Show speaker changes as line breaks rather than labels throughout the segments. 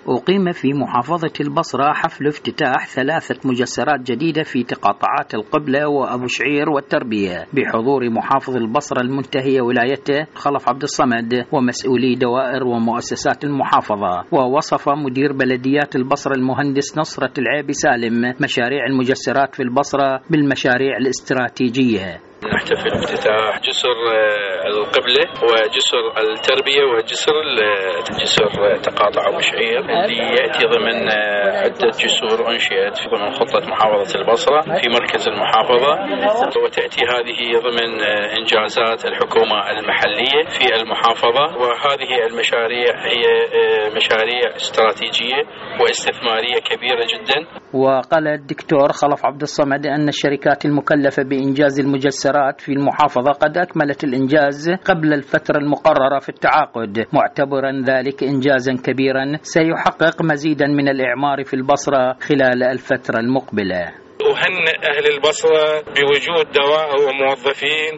أقيم في محافظة البصرة حفل افتتاح 3 مجسرات جديدة في تقاطعات القبلة وأبو شعير والتربية بحضور محافظ البصرة المنتهي ولايته خلف عبد الصمد ومسؤولي دوائر ومؤسسات المحافظة. ووصف مدير بلديات البصرة المهندس نصرة العيبي سالم مشاريع المجسرات في البصرة بالمشاريع الاستراتيجية.
نحتفل بافتتاح جسر القبلة وجسر التربية وجسر تقاطع أبو شعير اللي يأتي ضمن عدة جسور أنشئت ضمن خطة محافظة البصرة في مركز المحافظة، وتأتي هذه ضمن إنجازات الحكومة المحلية في المحافظة. وهذه المشاريع هي مشاريع استراتيجية واستثمارية كبيرة جدا.
وقال الدكتور خلف عبد الصمد أن الشركات المكلفة بإنجاز المجسرات في المحافظة قد أكملت الإنجاز قبل الفترة المقررة في التعاقد، معتبرا ذلك إنجازا كبيرا سيحقق مزيدا من الإعمار في البصرة خلال الفترة المقبلة.
أهنئ أهل البصرة بوجود دوائر وموظفين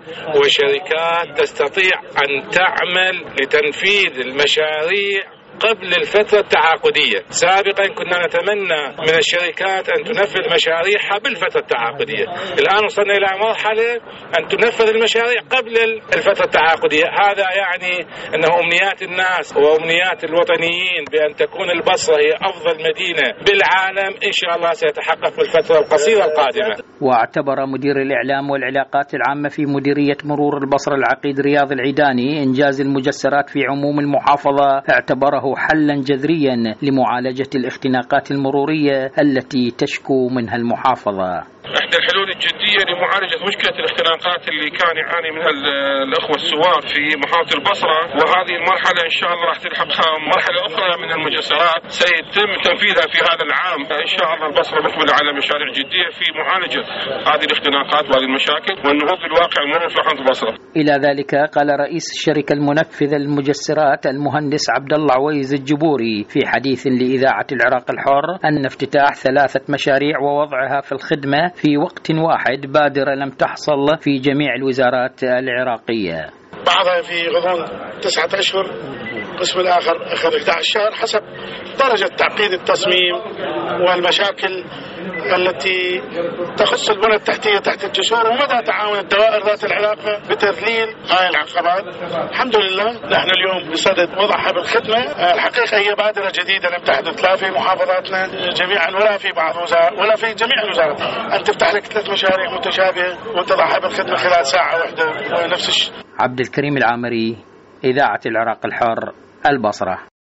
وشركات تستطيع أن تعمل لتنفيذ المشاريع قبل الفترة التعاقدية. سابقا كنا نتمنى من الشركات أن تنفذ مشاريعها بالفترة التعاقدية، الآن وصلنا إلى مرحلة أن تنفذ المشاريع قبل الفترة التعاقدية. هذا يعني أنه أمنيات الناس وأمنيات الوطنيين بأن تكون البصرة هي أفضل مدينة بالعالم إن شاء الله سيتحقق في الفترة القصيرة القادمة.
واعتبر مدير الإعلام والعلاقات العامة في مديرية مرور البصرة العقيد رياض العيداني إنجاز المجسرات في عموم المحافظة اعتبره حلا جذريا لمعالجة الاختناقات المرورية التي تشكو منها المحافظة.
احدى الحلول الجدية لمعالجة مشكلة الاختناقات اللي كان يعاني منها الأخوة السواق في محافظة البصرة، وهذه المرحلة إن شاء الله راح تلحقها مرحلة أخرى من المجسرات سيتم تنفيذها في هذا العام. إن شاء الله البصرة مقبلة على مشاريع جدية في معالجة هذه الاختناقات وهذه المشاكل والنهوض بالواقع المرور في محافظة البصرة.
إلى ذلك قال رئيس الشركة المنفذة للمجسرات المهندس عبد الله عويز الجبوري في حديث لإذاعة العراق الحر أن افتتاح 3 مشاريع ووضعها في الخدمة في وقت واحد بادرة لم تحصل في جميع الوزارات العراقية.
بعضها في غضون 9 أشهر، القسم الآخر أخذ 11 شهر حسب درجة تعقيد التصميم والمشاكل التي تخص البنى التحتية تحت الجسور ومدى تعاون الدوائر ذات العلاقة بتذليل هاي العقبات. الحمد لله نحن اليوم بصدد وضعها بالخدمة. الحقيقة هي بادرة جديدة لم تحدث لا في محافظاتنا جميعا ولا في بعض ولا في جميع الوزارات، أن تفتح لك 3 مشاريع متشابهة وتضعها بالخدمة خلال ساعة واحدة ونفس الشيء.
عبد الكريم العامري، إذاعة العراق الحر، البصرة.